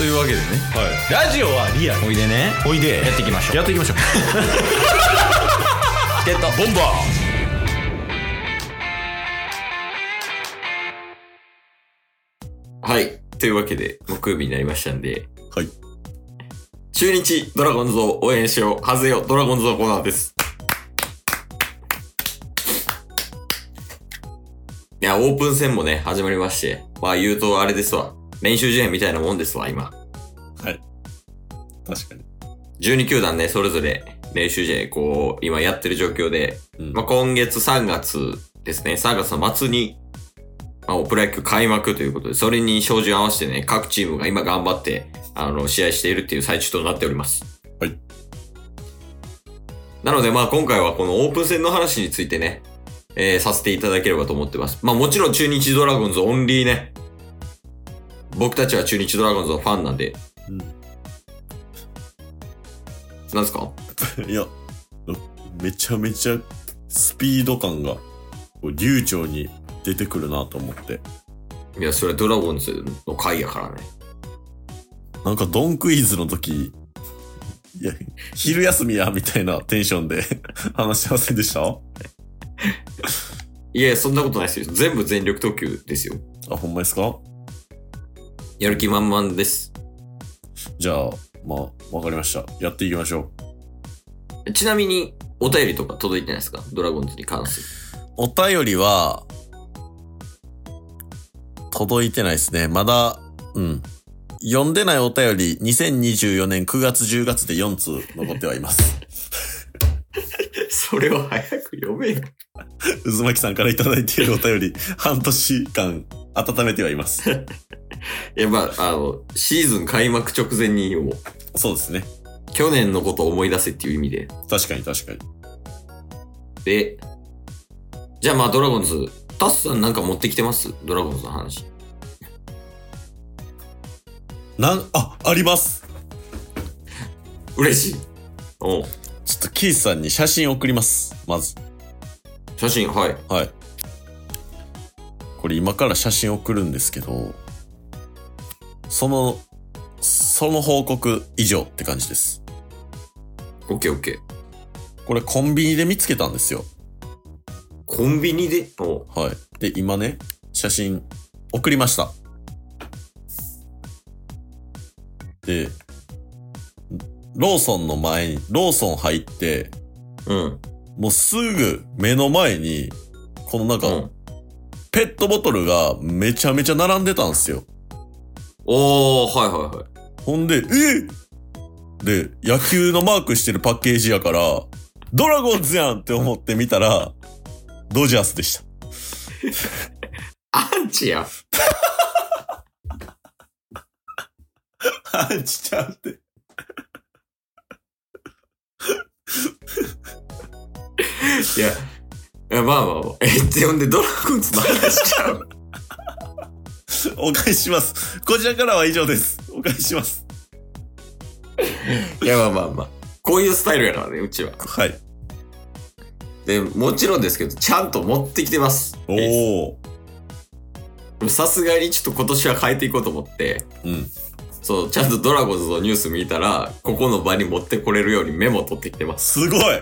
というわけでね、 ラジオはリアル。 おいでね、 おいでやっていきましょう。 やっていきましょう。 チケットボンバー。はい、というわけで木曜日になりましたんで、 はい、 中日ドラゴンズを応援しよう、はぜよドラゴンズのコーナーです。いや、オープン戦もね始まりまして、まあ言うとあれですわ、練習試合みたいなもんですわ今。 はい、確かに 12球団ね、それぞれ練習試合こう今やってる状況で、まあ今月3月ですね、3月の末にまあプロ野球開幕ということで、それに照準合わせてね、各チームが今頑張って試合しているっていう最中となっております。 はい。 なのでまあ今回はこのオープン戦の話についてね、させていただければと思ってます。まあもちろん中日ドラゴンズオンリーね。僕たちは中日ドラゴンズのファンなんで。なんですか？ いや、めちゃめちゃスピード感が流暢に出てくるなと思って。 いや、それはドラゴンズの回やからね。 なんかドンクイズの時、いや、昼休みやみたいなテンションで話してませんでした？ いや、そんなことないですよ。全部全力投球ですよ。 あ、ほんまですか？ やる気満々です。 じゃあ、まあ、わかりました。やっていきましょう。ちなみに、お便りとか届いてないですか？ドラゴンズに関する。 お便りは、届いてないですね。まだ、読んでないお便り、2024年9月10月で4通残ってはいます。 それを早く読めよ。 渦巻さんからいただいているお便り、半年間温めてはいます。 いや、まあ、シーズン開幕直前にもそうですね。 去年のことを思い出せっていう意味で。 確かに確かに。 で、じゃあまあドラゴンズ、タスさんなんか持ってきてます？ドラゴンズの話。 あります。 嬉しい。おう。 ちょっとキースさんに写真送ります。まず。 写真、はい。 はい。これ今から写真送るんですけど、その報告以上って感じです。 オッケーオッケー。 これコンビニで見つけたんですよ。 コンビニで？ はい。で、今ね、写真送りました。で、ローソンの前に、ローソン入って、もうすぐ目の前に、このなんか、ペットボトルがめちゃめちゃ並んでたんですよ。 おー、はいはいはい。 ほんで、で、野球のマークしてるパッケージやから、ドラゴンズやんって思って見たら、ドジャースでした。 アンチや。 アンチちゃうって。 いや、まあまあまあ。って呼んでドラゴンズの話しちゃう。 お返しします。こちらからは以上です。お返しします。 いや、まあまあまあ。こういうスタイルやからね、うちは。 はい。 で、もちろんですけど、ちゃんと持ってきてます。 おー。 さすがにちょっと今年は変えていこうと思って、そう、ちゃんとドラゴンズのニュース見たら、ここの場に持ってこれるようにメモ取ってきてます。 すごい。ちょっ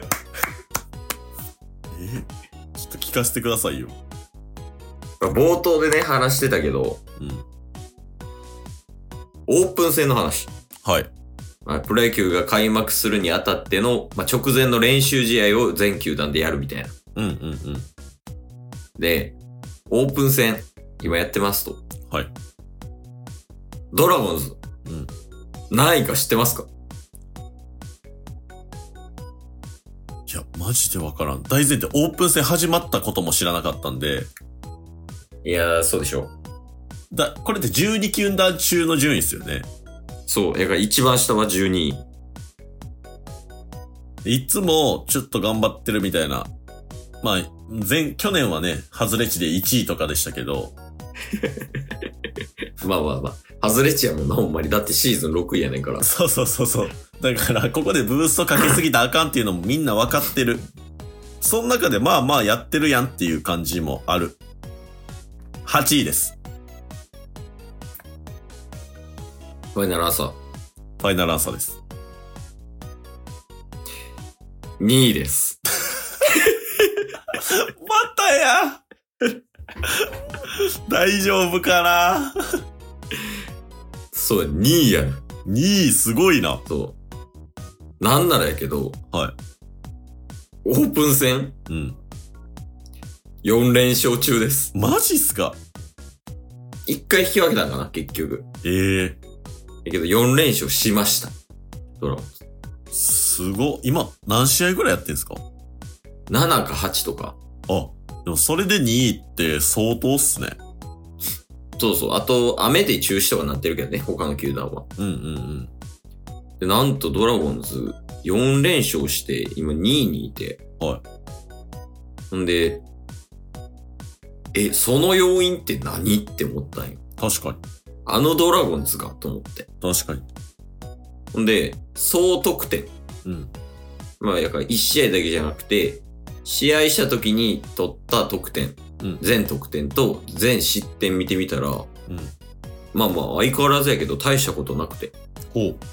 と聞かせてくださいよ。 冒頭でね、話してたけど、オープン戦の話。 はい。 プロ野球が開幕するにあたっての、直前の練習試合を全球団でやるみたいな。で、オープン戦、今やってますと。 はい。 ドラゴンズ。何位か知ってますか？ いや、マジでわからん。大前提、オープン戦始まったことも知らなかったんで。 いやー、そうでしょ。 これって12球団中の順位ですよね。 そう。だから一番下は12位。 いつもちょっと頑張ってるみたいな。まあ、去年はね、外れ値で1位とかでしたけど。 まあまあまあ。外れ値やもんな、ほんまに。だってシーズン6位やねんから。 そう。だから、ここでブーストかけすぎたらあかんっていうのもみんな分かってる。その中でまあまあやってるやんっていう感じもある。8位です。 ファイナル朝。 ファイナル朝です。 2位です。 またや大丈夫かな。 そう、2位やな。 2位すごいな。 そう。なんならやけど、 はい。 オープン戦うん。 4連勝中です。 マジっすか。 1回引き分けたんかな、結局。 えけど4連勝しました。ドラゴンズ。すご。今、何試合ぐらいやってんすか？ 7 か8とか。 あ、でもそれで2位って相当っすね。 そうそう。あと、雨で中止とかなってるけどね、他の球団は。 うんうんうん。 で、なんとドラゴンズ4連勝して、今2位にいて。 はい。 ほんで、その要因って何って思ったんよ。 確かに。 あのドラゴンズがと思って。 確かに。 ほんで、総得点。 うん。 まあ、やから1試合だけじゃなくて、試合した時に取った得点、 うん、 全得点と全失点見てみたら、うん、まあまあ相変わらずやけど大したことなくて。 ほう。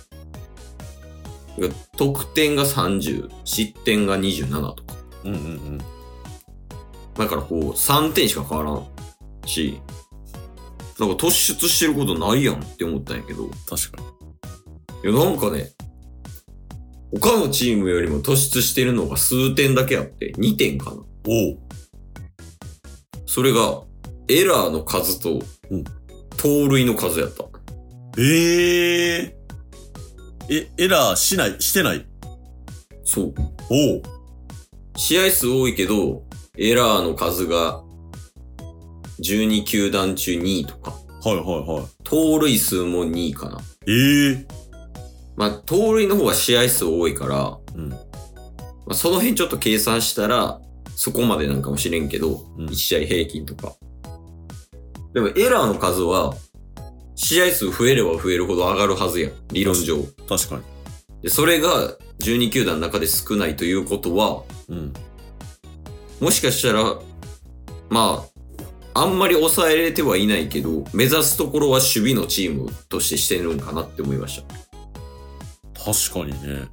得点が30、失点が27とか。 うんうんうん。 だからこう3点しか変わらんし、なんか突出してることないやんって思ったんやけど。 確かに。いやなんかね、他のチームよりも突出してるのが数点だけあって、2点かな。 おう。 それが、エラーの数と、盗塁の数やった。 エラーしてない。 そう。 おう。 試合数多いけど、エラーの数が、12球団中2位とか。 はいはいはい。 盗塁数も2位かな。まあ、盗塁の方が試合数多いから、うん。まあ、その辺ちょっと計算したら、そこまでなんかもしれんけど、1試合平均とか。でもエラーの数は、試合数増えれば増えるほど上がるはずやん。理論上。 確かに。 で、それが12球団の中で少ないということは、うん。もしかしたら、まあ、あんまり抑えれてはいないけど、目指すところは守備のチームとしてしてるんかなって思いました。 確かにね。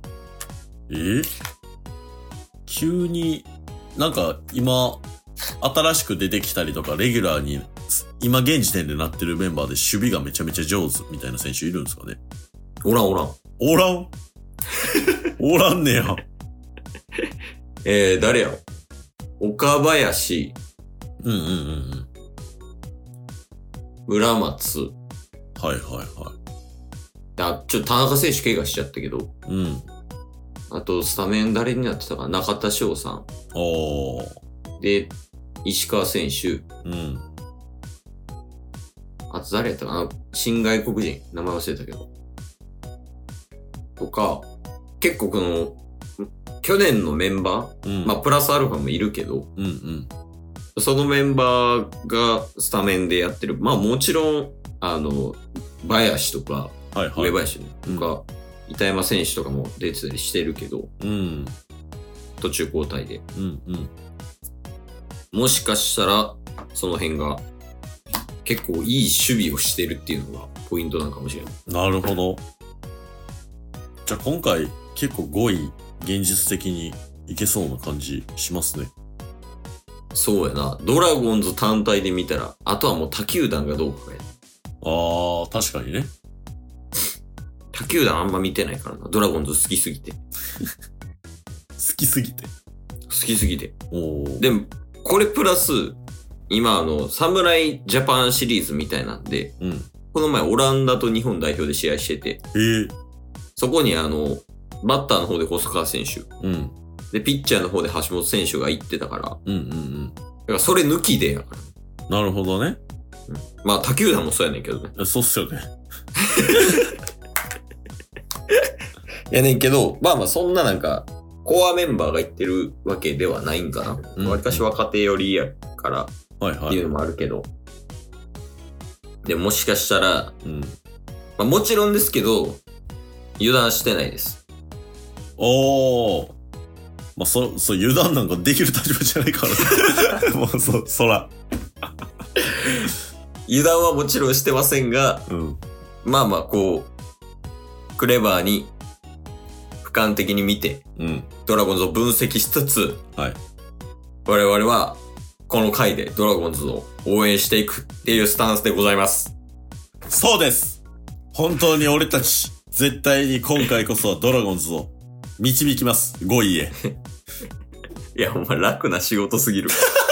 急に、なんか今、新しく出てきたりとか、レギュラーに、今現時点でなってるメンバーで守備がめちゃめちゃ上手みたいな選手いるんですかね？ おらんおらん。 おらんおらんねや。 誰やろ？岡林。 うんうんうんうん。 村松。 はいはいはい。 ちょっと田中選手怪我しちゃったけど。うん。あと、スタメン誰になってたか中田翔さん。で、石川選手。うん。あと誰やったかな新外国人。名前忘れたけど。とか、結構この、去年のメンバー、うん、まあ、プラスアルファもいるけど、うんうん。そのメンバーがスタメンでやってる。まあもちろん、林とか、はいはい、上林とか、板山選手とかも出てたりしてるけど、うん、途中交代で、うんうん。もしかしたら、その辺が結構いい守備をしてるっていうのがポイントなのかもしれない。 なるほど。じゃあ今回結構5位、現実的にいけそうな感じしますね。 そうやな。ドラゴンズ単体で見たら、あとはもう他球団がどうかや。 確かにね。 他球団あんま見てないからな。ドラゴンズ好きすぎて。 好きすぎて。 好きすぎて。でも、これプラス、今侍ジャパンシリーズみたいなんで、うん、この前オランダと日本代表で試合してて、そこにバッターの方で細川選手、うん、で、ピッチャーの方で橋本選手が行ってたから、うんうんうん。だからそれ抜きでやから。 なるほどね。 うん、まあ、他球団もそうやねんけどね。 そうっすよね。 やねんけど、まあまあそんななんか、コアメンバーが言ってるわけではないんかな。わりかし若手寄りやからっていうのもあるけど。でもしかしたら、うん、まあ、もちろんですけど、油断してないです。 まあ、油断なんかできる立場じゃないからね。もうそら。 油断はもちろんしてませんが、うん、まあまあこう、 クレバーに俯瞰的に見て、ドラゴンズを分析しつつ、はい、我々はこの回でドラゴンズを応援していくっていうスタンスでございます。 そうです。本当に俺たち絶対に今回こそはドラゴンズを導きます。5位へ。 いや、お前楽な仕事すぎる。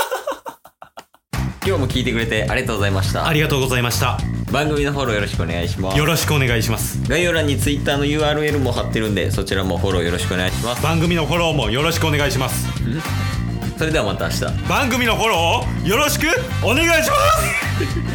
今日も聞いてくれてありがとうございました。 ありがとうございました。 番組のフォローよろしくお願いします。 よろしくお願いします。 概要欄に Twitter の URL も貼ってるんで、そちらもフォローよろしくお願いします。 番組のフォローもよろしくお願いします。 それではまた明日。 番組のフォローをよろしくお願いします。